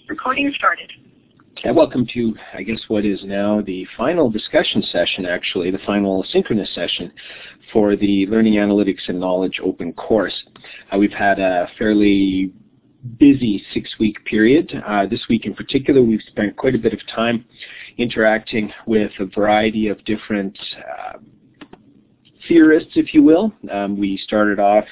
Recording started. And welcome to, I guess, what is now the final discussion session, actually, the final synchronous session for the Learning Analytics and Knowledge Open course. We've had a fairly busy 6-week period. This week in particular, we've spent quite a bit of time interacting with a variety of different theorists, if you will. We started off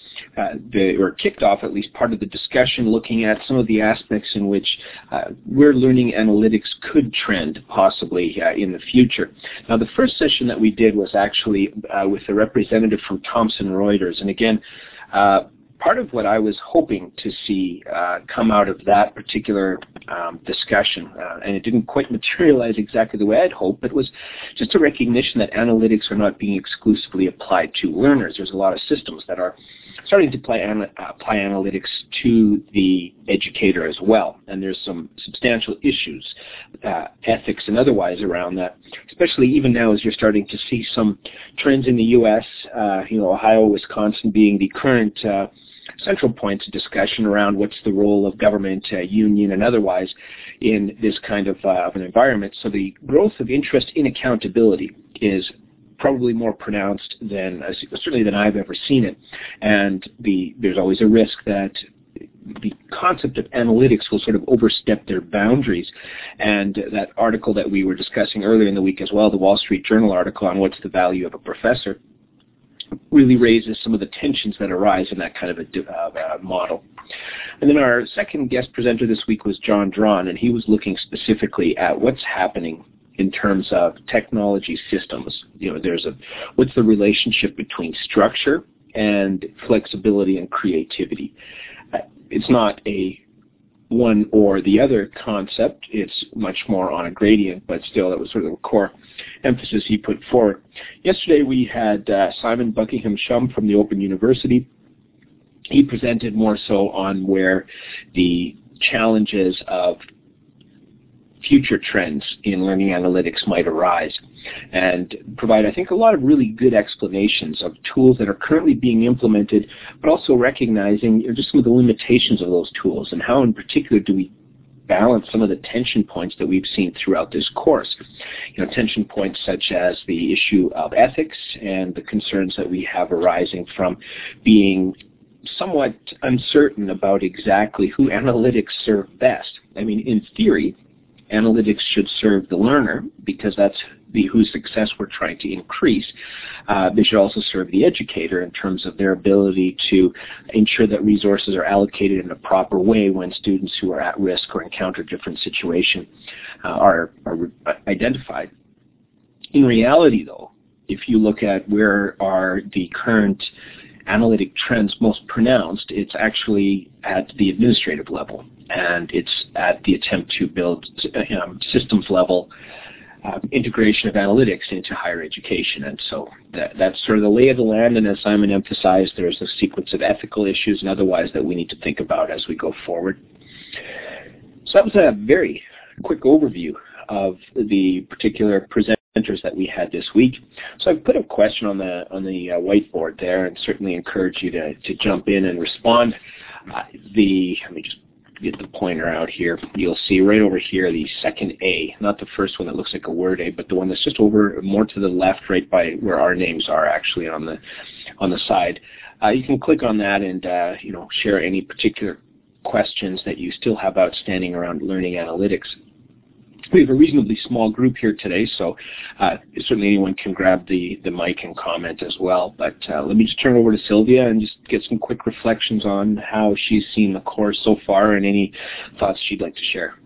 or kicked off at least part of the discussion looking at some of the aspects in which where learning analytics could trend possibly in the future. Now, the first session that we did was actually with a representative from Thomson Reuters, and again, part of what I was hoping to see come out of that particular discussion, and it didn't quite materialize exactly the way I'd hoped, but was just a recognition that analytics are not being exclusively applied to learners. There's a lot of systems that are starting to apply analytics to the educator as well, and there's some substantial issues, ethics and otherwise, around that, especially even now as you're starting to see some trends in the U.S., Ohio, Wisconsin being the current central points of discussion around what's the role of government, union, and otherwise in this kind of an environment. So the growth of interest in accountability is probably more pronounced than certainly than I've ever seen it, and there's always a risk that the concept of analytics will sort of overstep their boundaries. And that article that we were discussing earlier in the week as well, the Wall Street Journal article on what's the value of a professor, really raises some of the tensions that arise in that kind of a model. And then our second guest presenter this week was John Drawn, and he was looking specifically at what's happening in terms of technology systems. What's the relationship between structure and flexibility and creativity? It's not a one or the other concept. It's much more on a gradient, but still that was sort of the core emphasis he put forward. Yesterday we had Simon Buckingham-Shum from the Open University. He presented more so on where the challenges of future trends in learning analytics might arise, and provide, I think, a lot of really good explanations of tools that are currently being implemented, but also recognizing just some of the limitations of those tools and how in particular do we balance some of the tension points that we've seen throughout this course. Tension points such as the issue of ethics and the concerns that we have arising from being somewhat uncertain about exactly who analytics serve best. I mean, in theory, analytics should serve the learner because that's whose success we're trying to increase. They should also serve the educator in terms of their ability to ensure that resources are allocated in a proper way when students who are at risk or encounter different situations are identified. In reality, though, if you look at where are the current analytic trends most pronounced, it's actually at the administrative level, and it's at the attempt to build systems level integration of analytics into higher education. And so that's sort of the lay of the land, and as Simon emphasized, there's a sequence of ethical issues and otherwise that we need to think about as we go forward. So that was a very quick overview of the particular presenters that we had this week. So I've put a question on the whiteboard there, and certainly encourage you to jump in and respond. Let me just get the pointer out here. You'll see right over here the second A, not the first one that looks like a word A, but the one that's just over more to the left, right by where our names are actually on the side. You can click on that and share any particular questions that you still have outstanding around learning analytics. We have a reasonably small group here today, so certainly anyone can grab the mic and comment as well. But let me just turn it over to Sylvia and just get some quick reflections on how she's seen the course so far and any thoughts she'd like to share.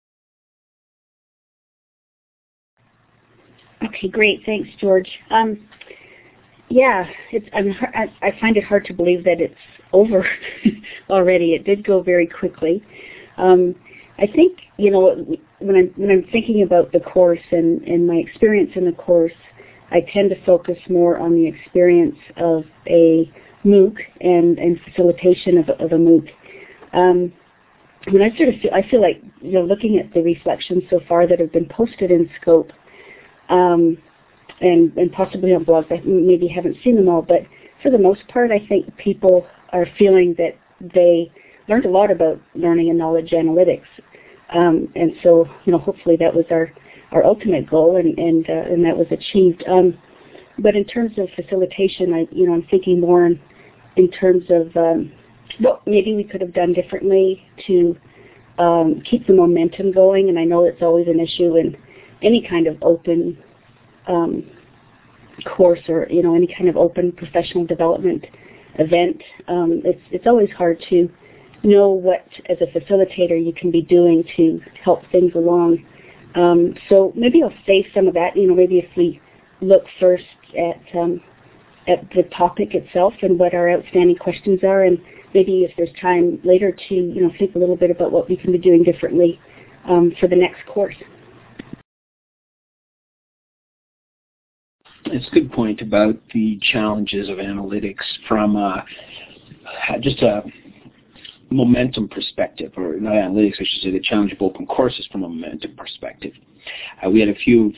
Okay, great. Thanks, George. Yeah, I find it hard to believe that it's over already. It did go very quickly. I think, when I'm thinking about the course and my experience in the course, I tend to focus more on the experience of a MOOC and facilitation of a MOOC. When I feel like, looking at the reflections so far that have been posted in Scope, and possibly on blogs, I maybe haven't seen them all, but for the most part, I think people are feeling that they learned a lot about learning and knowledge analytics. And so, hopefully that was our ultimate goal, and that was achieved. But in terms of facilitation, I'm thinking more in terms of what maybe we could have done differently to keep the momentum going. And I know it's always an issue in any kind of open course or any kind of open professional development event. It's always hard to know what, as a facilitator, you can be doing to help things along. So maybe I'll save some of that. Maybe if we look first at the topic itself and what our outstanding questions are, and maybe if there's time later to think a little bit about what we can be doing differently for the next course. It's a good point about the challenges of analytics from just a momentum perspective, or not analytics, I should say, the challenge of open courses from a momentum perspective. We had a few,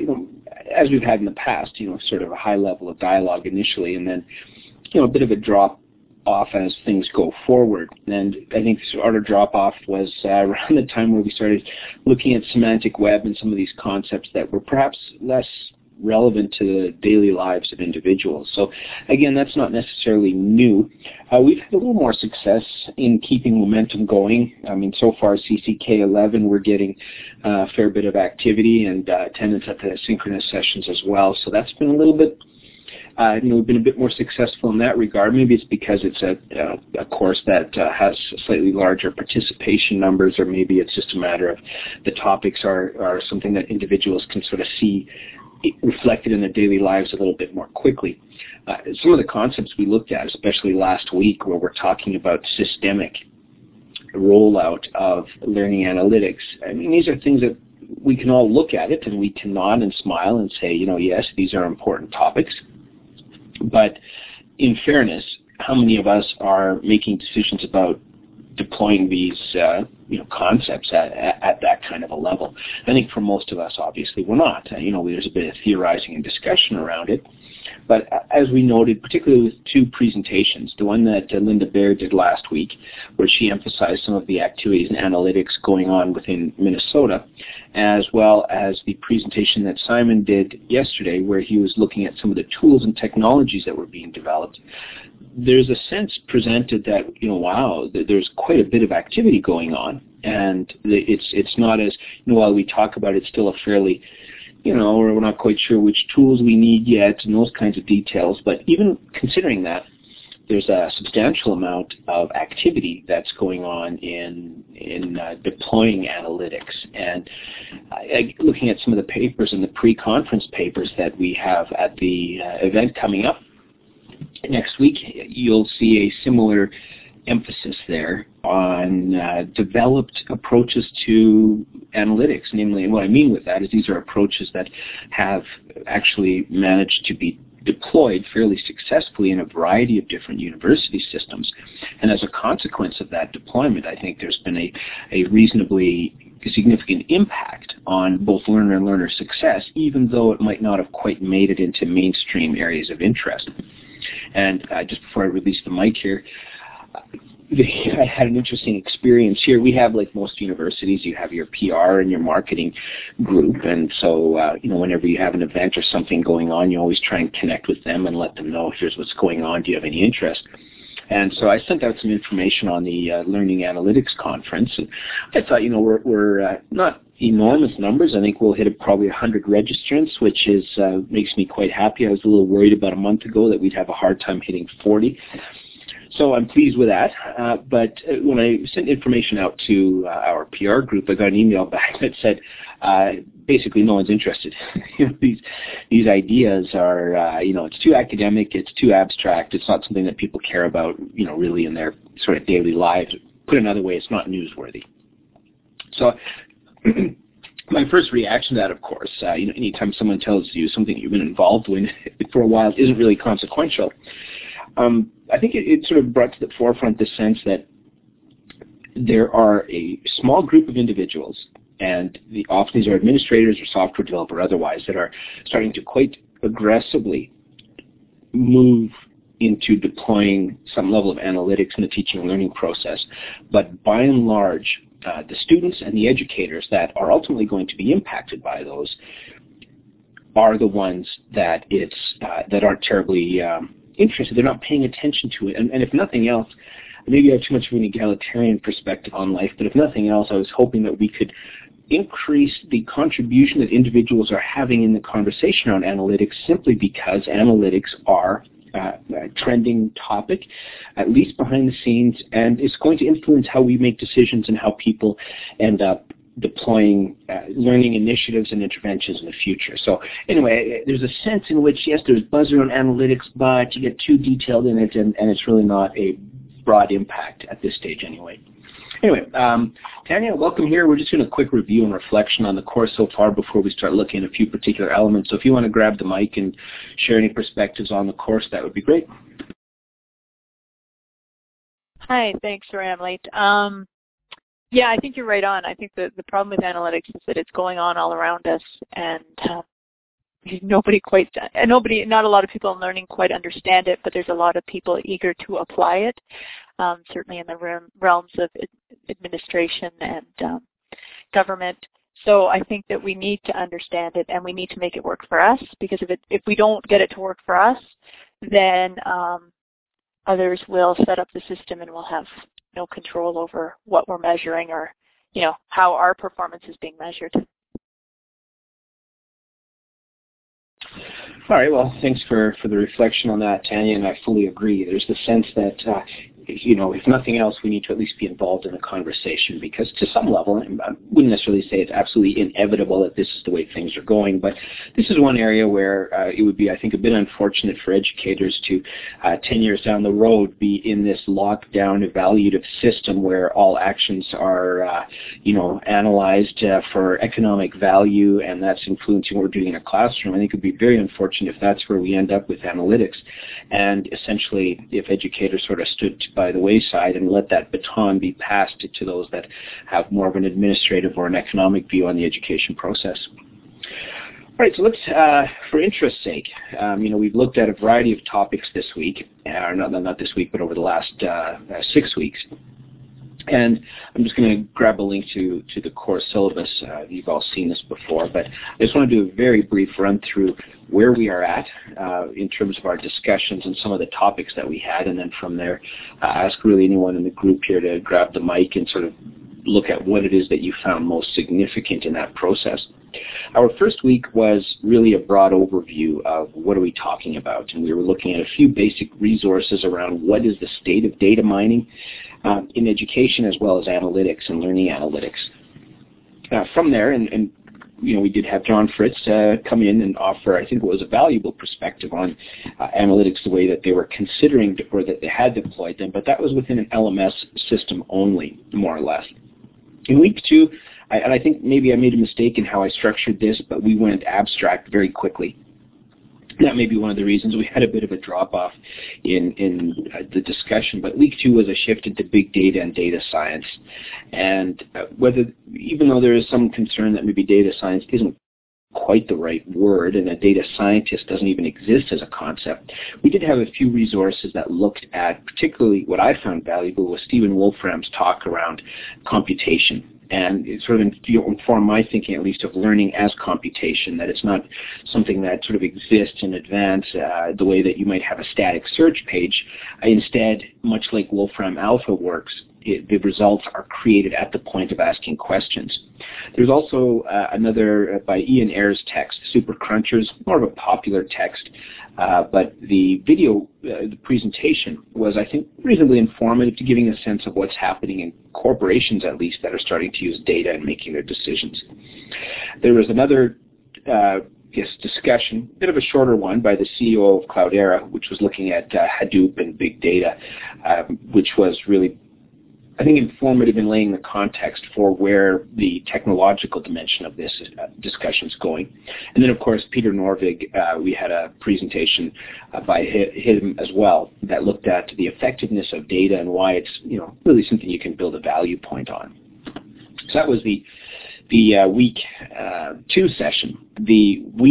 as we've had in the past, sort of a high level of dialogue initially, and then, a bit of a drop off as things go forward. And I think this sort of drop off was around the time where we started looking at semantic web and some of these concepts that were perhaps less relevant to the daily lives of individuals. So again, that's not necessarily new. We've had a little more success in keeping momentum going. I mean, so far CCK 11, we're getting a fair bit of activity and attendance at the synchronous sessions as well. So that's been a little bit, we've been a bit more successful in that regard. Maybe it's because it's a course that has slightly larger participation numbers, or maybe it's just a matter of the topics are something that individuals can sort of see reflected in their daily lives a little bit more quickly. Some of the concepts we looked at, especially last week, where we're talking about systemic rollout of learning analytics, I mean, these are things that we can all look at it and we can nod and smile and say, yes, these are important topics. But in fairness, how many of us are making decisions about deploying these concepts at that kind of a level? I think for most of us, obviously, we're not. There's a bit of theorizing and discussion around it. But as we noted, particularly with two presentations, the one that Linda Baird did last week, where she emphasized some of the activities and analytics going on within Minnesota, as well as the presentation that Simon did yesterday, where he was looking at some of the tools and technologies that were being developed. There's a sense presented that, wow, there's quite a bit of activity going on, and it's not as, while we talk about it, it's still a fairly, or we're not quite sure which tools we need yet and those kinds of details. But even considering that, there's a substantial amount of activity that's going on in deploying analytics. And looking at some of the papers and the pre-conference papers that we have at the event coming up next week, you'll see a similar emphasis there on developed approaches to analytics. Namely, and what I mean with that is these are approaches that have actually managed to be deployed fairly successfully in a variety of different university systems. And as a consequence of that deployment, I think there's been a reasonably significant impact on both learner and learner success, even though it might not have quite made it into mainstream areas of interest. And just before I release the mic here, I had an interesting experience here. We have, like most universities, you have your PR and your marketing group, and so whenever you have an event or something going on, you always try and connect with them and let them know, here's what's going on, do you have any interest? And so I sent out some information on the Learning Analytics Conference, and I thought, we're not enormous numbers. I think we'll hit probably 100 registrants, which is makes me quite happy. I was a little worried about a month ago that we'd have a hard time hitting 40. So I'm pleased with that. But when I sent information out to our PR group, I got an email back that said, basically no one's interested. These ideas are, it's too academic, it's too abstract, it's not something that people care about, really in their sort of daily lives. Put another way, it's not newsworthy. So my first reaction to that, of course, anytime someone tells you something you've been involved in for a while isn't really consequential, I think it sort of brought to the forefront the sense that there are a small group of individuals, and often these are administrators or software developers or otherwise, that are starting to quite aggressively move into deploying some level of analytics in the teaching and learning process. But by and large, the students and the educators that are ultimately going to be impacted by those are the ones that that aren't terribly interested. They're not paying attention to it. And if nothing else, maybe I have too much of an egalitarian perspective on life, but if nothing else, I was hoping that we could increase the contribution that individuals are having in the conversation around analytics, simply because analytics are a trending topic, at least behind the scenes, and it's going to influence how we make decisions and how people end up deploying learning initiatives and interventions in the future. So anyway, there's a sense in which, yes, there's buzz around analytics, but you get too detailed in it, and it's really not a broad impact at this stage anyway. Anyway, Tanya, welcome here. We're just doing a quick review and reflection on the course so far before we start looking at a few particular elements. So if you want to grab the mic and share any perspectives on the course, that would be great. Hi, thanks, Ramlit. Yeah, I think you're right on. I think the problem with analytics is that it's going on all around us, and not a lot of people in learning quite understand it, but there's a lot of people eager to apply it, certainly in the realms of administration and government. So I think that we need to understand it, and we need to make it work for us, because if we don't get it to work for us, then others will set up the system and we'll have no control over what we're measuring, or how our performance is being measured. All right, well, thanks for the reflection on that, Tanya, and I fully agree. There's the sense that if nothing else, we need to at least be involved in the conversation, because to some level, and I wouldn't necessarily say it's absolutely inevitable that this is the way things are going, but this is one area where it would be, I think, a bit unfortunate for educators to 10 years down the road be in this lockdown evaluative system where all actions are, analyzed for economic value, and that's influencing what we're doing in a classroom. I think it would be very unfortunate if that's where we end up with analytics, and essentially if educators sort of stood by the wayside and let that baton be passed to those that have more of an administrative or an economic view on the education process. All right, so let's, for interest's sake, we've looked at a variety of topics this week, or not this week, but over the last 6 weeks. And I'm just going to grab a link to the course syllabus. You've all seen this before, but I just want to do a very brief run through where we are at in terms of our discussions and some of the topics that we had, and then from there ask really anyone in the group here to grab the mic and sort of look at what it is that you found most significant in that process. Our first week was really a broad overview of what are we talking about, and we were looking at a few basic resources around what is the state of data mining in education, as well as analytics and learning analytics. From there, and we did have John Fritz come in and offer, I think it was a valuable perspective on analytics, the way that they were considering or that they had deployed them, but that was within an LMS system only, more or less. In week 2, and I think maybe I made a mistake in how I structured this, but we went abstract very quickly. That may be one of the reasons we had a bit of a drop-off in the discussion, but week 2 was a shift into big data and data science. And even though there is some concern that maybe data science isn't quite the right word, and a data scientist doesn't even exist as a concept, we did have a few resources that looked at, particularly what I found valuable was Stephen Wolfram's talk around computation. And it sort of informed my thinking, at least, of learning as computation, that it's not something that sort of exists in advance the way that you might have a static search page. Instead, much like Wolfram Alpha works, the results are created at the point of asking questions. There's also another by Ian Ayres text, Super Crunchers, more of a popular text, but the video, the presentation was, I think, reasonably informative to giving a sense of what's happening in corporations, at least, that are starting to use data and making their decisions. There was another discussion, a bit of a shorter one, by the CEO of Cloudera, which was looking at Hadoop and big data, which was really, I think, informative in laying the context for where the technological dimension of this discussion is going. And then, of course, Peter Norvig, we had a presentation by him as well that looked at the effectiveness of data and why it's, really something you can build a value point on. So that was the week 2 session. The week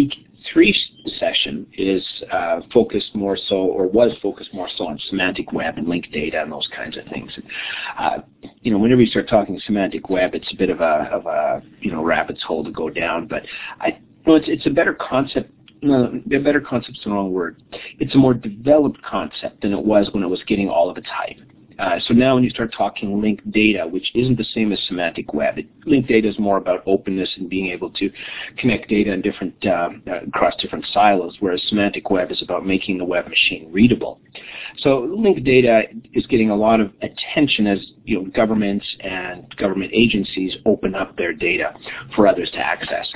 3 session is focused more so, or was focused more so, on semantic web and linked data and those kinds of things. Whenever you start talking semantic web, it's a bit of a rabbit's hole to go down. But it's a better concept. No, a better concept's the wrong word. It's a more developed concept than it was when it was getting all of its hype. So now when you start talking linked data, which isn't the same as semantic web, linked data is more about openness and being able to connect data in different across different silos, whereas semantic web is about making the web machine readable. So linked data is getting a lot of attention as governments and government agencies open up their data for others to access.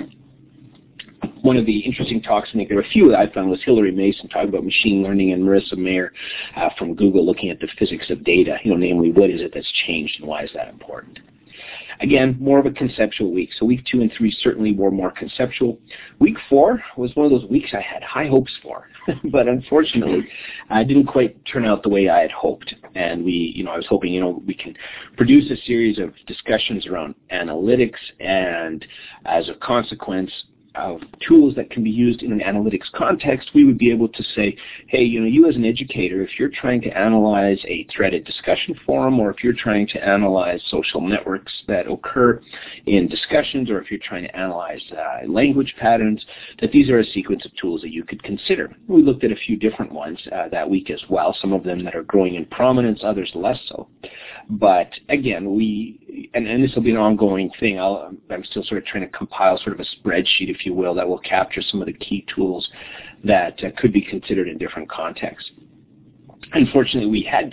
One of the interesting talks, I think there were a few that I found, was Hilary Mason talking about machine learning, and Marissa Mayer from Google looking at the physics of data, namely what is it that's changed and why is that important. Again, more of a conceptual week. So week 2 and 3 certainly were more conceptual. Week 4 was one of those weeks I had high hopes for, but unfortunately, it didn't quite turn out the way I had hoped. And I was hoping, we can produce a series of discussions around analytics, and as a consequence of tools that can be used in an analytics context, we would be able to say, hey, you as an educator, if you're trying to analyze a threaded discussion forum, or if you're trying to analyze social networks that occur in discussions, or if you're trying to analyze language patterns, that these are a sequence of tools that you could consider. We looked at a few different ones that week as well, some of them that are growing in prominence, others less so. But again, and this will be an ongoing thing. I'm still sort of trying to compile sort of a spreadsheet, if you will, that will capture some of the key tools that could be considered in different contexts. Fortunately, we had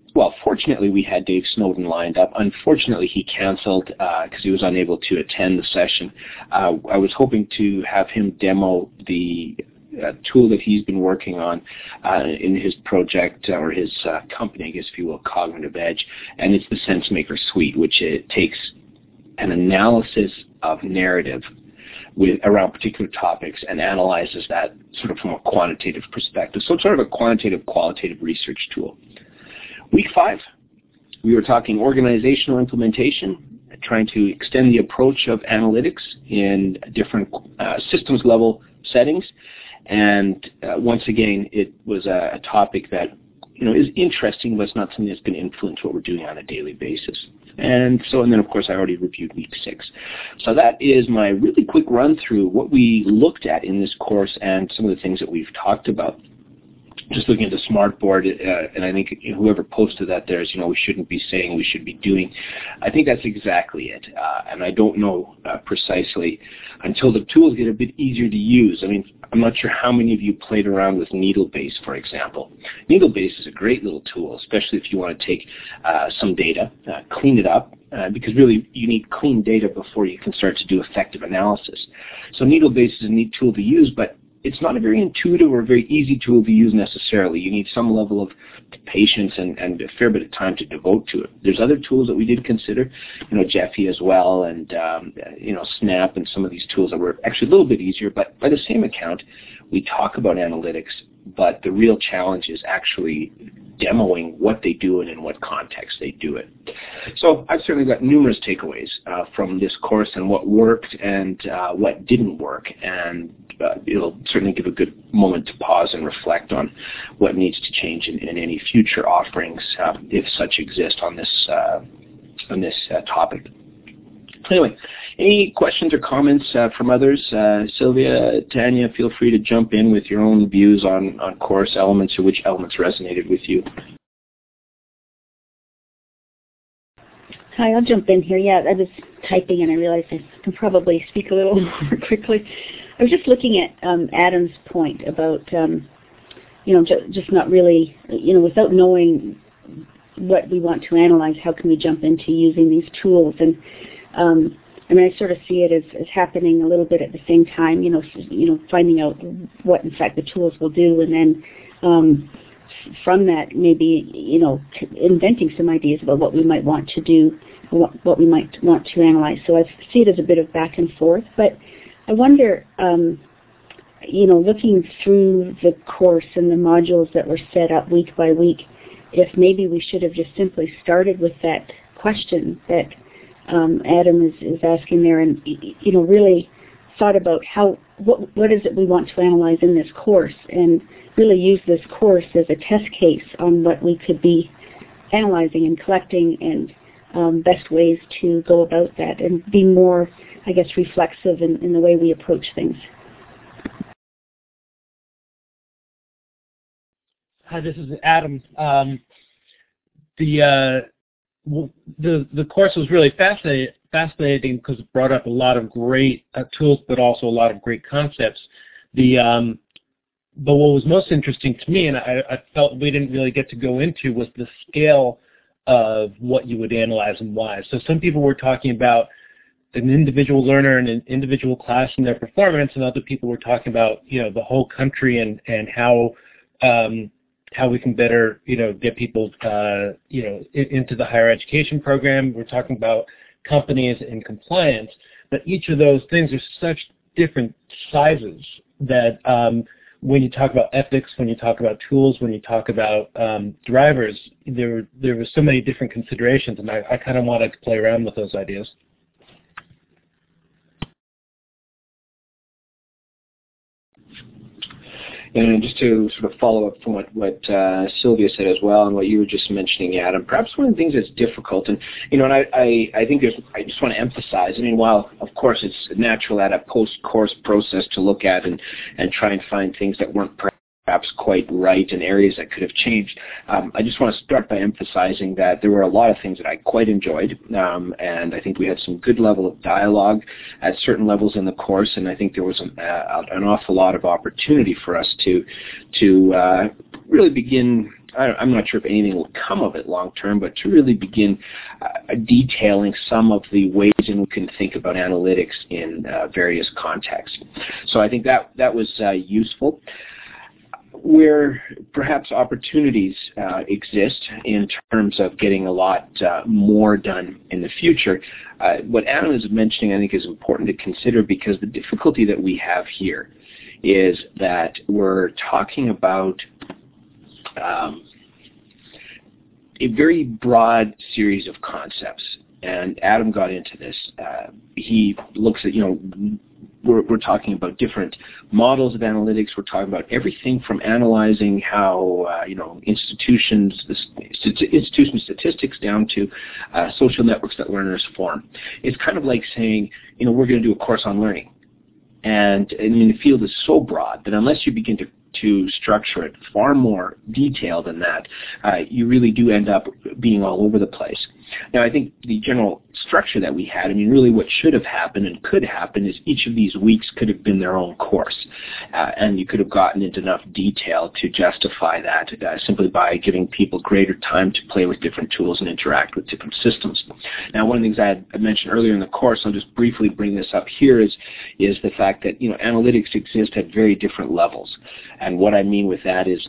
Dave Snowden lined up. Unfortunately, he canceled because he was unable to attend the session. I was hoping to have him demo the tool that he's been working on in his project, or his company, I guess, if you will, Cognitive Edge, and it's the SenseMaker Suite, which it takes an analysis of narrative around particular topics and analyzes that sort of from a quantitative perspective. So it's sort of a quantitative, qualitative research tool. Week 5, we were talking organizational implementation, trying to extend the approach of analytics in different systems level settings. And once again, it was a topic that is interesting, but it's not something that's going to influence what we're doing on a daily basis. And then, of course, I already reviewed week 6. So that is my really quick run through what we looked at in this course and some of the things that we've talked about. Just looking at the smartboard, and I think whoever posted that there is, we shouldn't be saying, we should be doing. I think that's exactly it. And I don't know precisely until the tools get a bit easier to use. I mean, I'm not sure how many of you played around with Needlebase, for example. Needlebase is a great little tool, especially if you want to take some data, clean it up, because really you need clean data before you can start to do effective analysis. So Needlebase is a neat tool to use, but it's not a very intuitive or very easy tool to use necessarily. You need some level of patience and a fair bit of time to devote to it. There's other tools that we did consider, Gephi as well, and Snap, and some of these tools that were actually a little bit easier. But by the same account, we talk about analytics, but the real challenge is actually demoing what they do and in what context they do it. So I've certainly got numerous takeaways from this course, and what worked and what didn't work, and it'll certainly give a good moment to pause and reflect on what needs to change in any future offerings, if such exist, on this topic. Anyway, any questions or comments from others? Sylvia, Tanya, feel free to jump in with your own views on course elements, or which elements resonated with you. Hi, I'll jump in here. Yeah, I was typing and I realized I can probably speak a little more quickly. I was just looking at Adam's point about, just not really, without knowing what we want to analyze, how can we jump into using these tools? And I sort of see it as happening a little bit at the same time, finding out what in fact the tools will do, and then from that maybe, inventing some ideas about what we might want to do, what we might want to analyze. So I see it as a bit of back and forth, but I wonder, looking through the course and the modules that were set up week by week, if maybe we should have just simply started with that question that Adam is asking there, and really thought about what is it we want to analyze in this course, and really use this course as a test case on what we could be analyzing and collecting, and best ways to go about that, and be more, I guess, reflexive in the way we approach things. Hi, this is Adam. The course was really fascinating because it brought up a lot of great tools, but also a lot of great concepts. But what was most interesting to me, and I felt we didn't really get to go into, was the scale of what you would analyze and why. So some people were talking about an individual learner and an individual class and their performance, and other people were talking about, the whole country and how we can better, get people, into the higher education program. We're talking about companies and compliance, but each of those things are such different sizes that when you talk about ethics, when you talk about tools, when you talk about drivers, there were so many different considerations, and I kind of wanted to play around with those ideas. And just to sort of follow up from what Sylvia said as well, and what you were just mentioning, Adam, perhaps one of the things that's difficult, and I think I just want to emphasize. While of course it's natural at a post-course process to look at and try and find things that weren't perhaps quite right and areas that could have changed. I just want to start by emphasizing that there were a lot of things that I quite enjoyed, and I think we had some good level of dialogue at certain levels in the course, and I think there was an awful lot of opportunity for us to really begin. I'm not sure if anything will come of it long term, but to really begin detailing some of the ways in which we can think about analytics in various contexts. So I think that was useful. Where perhaps opportunities exist in terms of getting a lot more done in the future, what Adam is mentioning I think is important to consider, because the difficulty that we have here is that we're talking about a very broad series of concepts, and Adam got into this. He looks at, we're talking about different models of analytics. We're talking about everything from analyzing how, institution statistics down to social networks that learners form. It's kind of like saying, we're going to do a course on learning. And the field is so broad that unless you begin to structure it far more detailed than that, you really do end up being all over the place. Now, I think the general structure that we had, really what should have happened and could happen is each of these weeks could have been their own course, and you could have gotten into enough detail to justify that simply by giving people greater time to play with different tools and interact with different systems. Now, one of the things I had mentioned earlier in the course, I'll just briefly bring this up here, is the fact that analytics exist at very different levels. And what I mean with that is,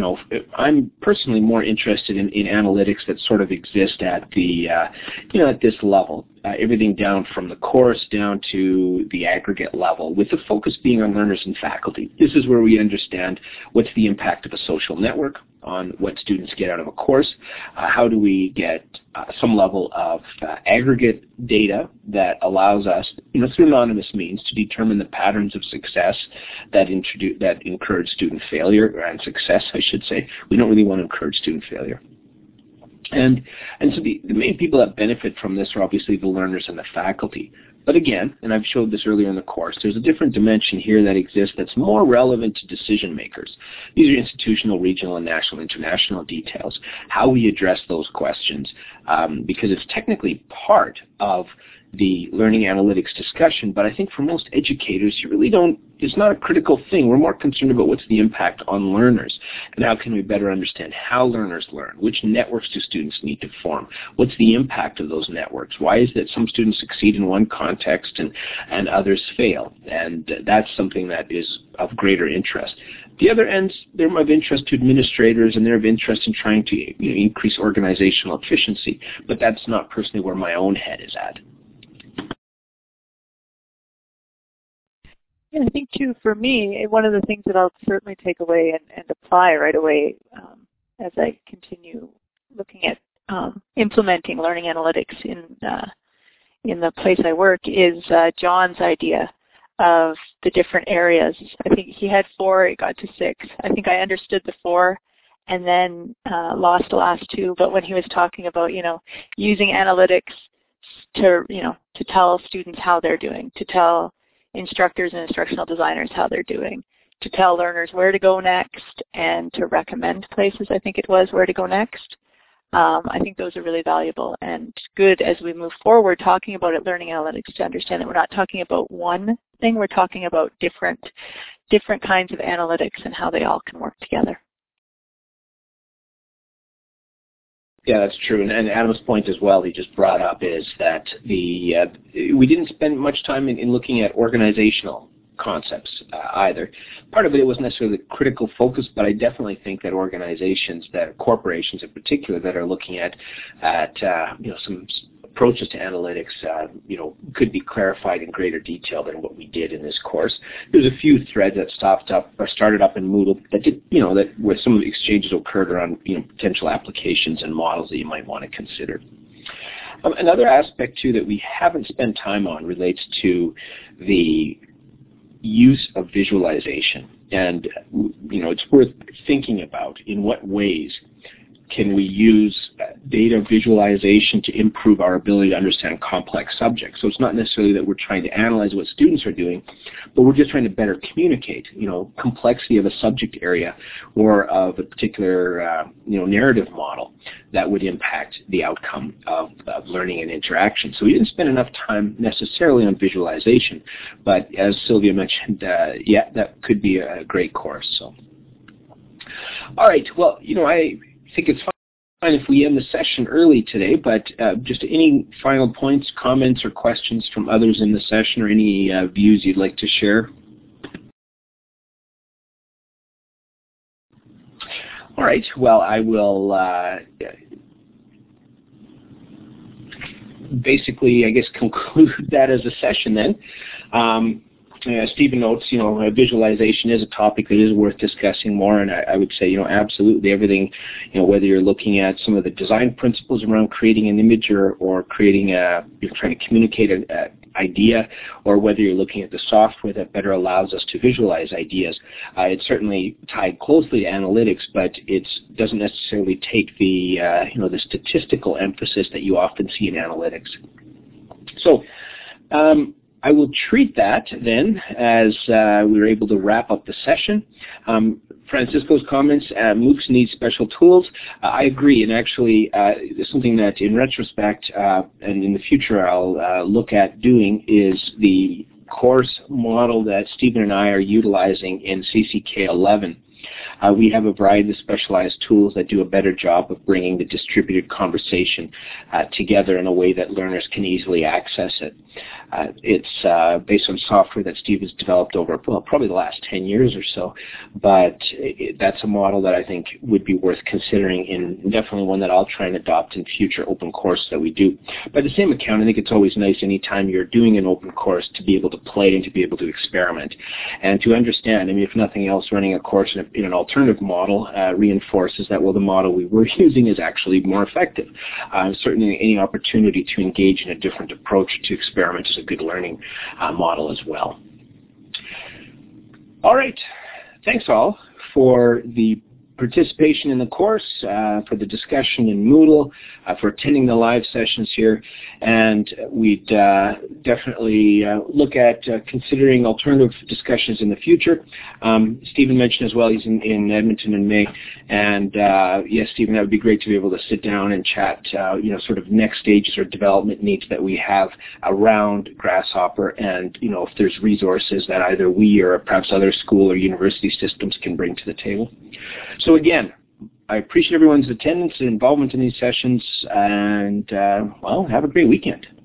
I'm personally more interested in analytics that sort of exist at the, at this level. Everything down from the course down to the aggregate level, with the focus being on learners and faculty. This is where we understand what's the impact of a social network on what students get out of a course. How do we get some level of aggregate data that allows us, through anonymous means, to determine the patterns of success that encourage student failure, and success, I should say. We don't really want to encourage student failure. And so the main people that benefit from this are obviously the learners and the faculty. But again, and I've showed this earlier in the course, there's a different dimension here that exists that's more relevant to decision makers. These are institutional, regional, and national, international details. How we address those questions, because it's technically part of the learning analytics discussion, but I think for most educators, it's not a critical thing. We're more concerned about what's the impact on learners, and how can we better understand how learners learn, which networks do students need to form, what's the impact of those networks, why is it that some students succeed in one context and others fail, and that's something that is of greater interest. The other ends, they're of interest to administrators, and they're of interest in trying to increase organizational efficiency, but that's not personally where my own head is at. Yeah, I think too, for me, one of the things that I'll certainly take away and apply right away as I continue looking at implementing learning analytics in the place I work is John's idea of the different areas. I think he had 4, it got to 6. I think I understood the 4 and then lost the last 2. But when he was talking about, using analytics to tell students how they're doing, to tell instructors and instructional designers how they're doing, to tell learners where to go next, and to recommend places, I think it was, where to go next. I think those are really valuable and good as we move forward talking about it, learning analytics, to understand that we're not talking about one thing, we're talking about different kinds of analytics and how they all can work together. Yeah, that's true. And Adam's point as well, he just brought up, is that we didn't spend much time in looking at organizational concepts either. Part of it wasn't necessarily the critical focus, but I definitely think that organizations, that corporations in particular, that are looking at some approaches to analytics, could be clarified in greater detail than what we did in this course. There's a few threads that started up in Moodle that did, that where some of the exchanges occurred around, potential applications and models that you might want to consider. Another aspect too that we haven't spent time on relates to the use of visualization, and it's worth thinking about in what ways can we use data visualization to improve our ability to understand complex subjects. So it's not necessarily that we're trying to analyze what students are doing, but we're just trying to better communicate, complexity of a subject area or of a particular, narrative model that would impact the outcome of learning and interaction. So we didn't spend enough time necessarily on visualization, but as Sylvia mentioned, that could be a great course. So, all right, well, I think it's fine if we end the session early today, but just any final points, comments, or questions from others in the session, or any views you'd like to share? All right, well, I will basically, I guess, conclude that as a session then. Stephen notes, visualization is a topic that is worth discussing more, and I would say, absolutely everything, whether you're looking at some of the design principles around creating an image or creating you're trying to communicate an idea, or whether you're looking at the software that better allows us to visualize ideas. It's certainly tied closely to analytics, but it doesn't necessarily take the, the statistical emphasis that you often see in analytics. So, I will treat that then as we were able to wrap up the session. Francisco's comments, MOOCs need special tools. I agree, and actually there's something that in retrospect and in the future I'll look at doing is the course model that Stephen and I are utilizing in CCK 11. We have a variety of specialized tools that do a better job of bringing the distributed conversation together in a way that learners can easily access it. It's based on software that Steve has developed over probably the last 10 years or so, but that's a model that I think would be worth considering, and definitely one that I'll try and adopt in future open courses that we do. By the same account, I think it's always nice anytime you're doing an open course to be able to play and to be able to experiment and to understand. I mean, if nothing else, running a course in an alternative model reinforces that, well, the model we were using is actually more effective. Certainly any opportunity to engage in a different approach to experiment is a good learning model as well. All right. Thanks all for the participation in the course, for the discussion in Moodle, for attending the live sessions here, and we'd definitely look at considering alternative discussions in the future. Stephen mentioned as well he's in Edmonton in May, and yes, Stephen, that would be great to be able to sit down and chat, sort of next stages or development needs that we have around Grasshopper, and if there's resources that either we or perhaps other school or university systems can bring to the table. So again, I appreciate everyone's attendance and involvement in these sessions, and, well, have a great weekend.